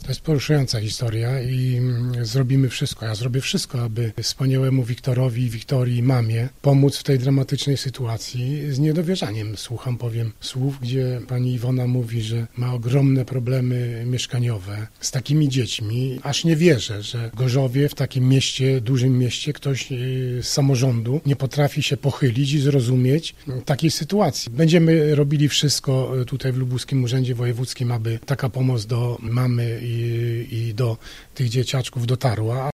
To jest poruszająca historia i zrobimy wszystko. Ja zrobię wszystko, aby wspaniałemu Wiktorowi i Wiktorii, mamie, pomóc w tej dramatycznej sytuacji. Z niedowierzaniem słucham, powiem, słów, gdzie pani Iwona mówi, że ma ogromne problemy mieszkaniowe z takimi dziećmi. Aż nie wierzę, że w Gorzowie, w takim mieście, dużym mieście, ktoś z samorządu nie potrafi się pochylić i zrozumieć takiej sytuacji. Będziemy robili wszystko tutaj w Lubuskim Urzędzie Wojewódzkim, aby taka pomoc do mamy i do tych dzieciaczków dotarła.